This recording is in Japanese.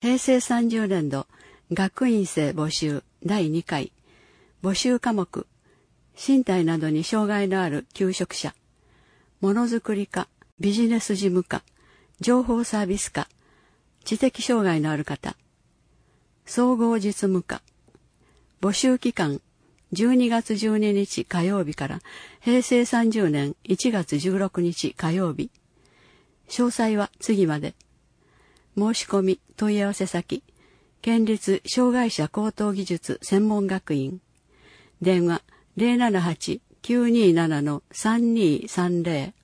平成30年度学院生募集第2回募集科目身体などに障害のある求職者、ものづくり課、ビジネス事務課、情報サービス課、知的障害のある方、総合実務課。募集期間12月12日火曜日から平成30年1月16日火曜日。詳細は次まで。申し込み問い合わせ先、県立障害者高等技術専門学院。電話 078-927-3230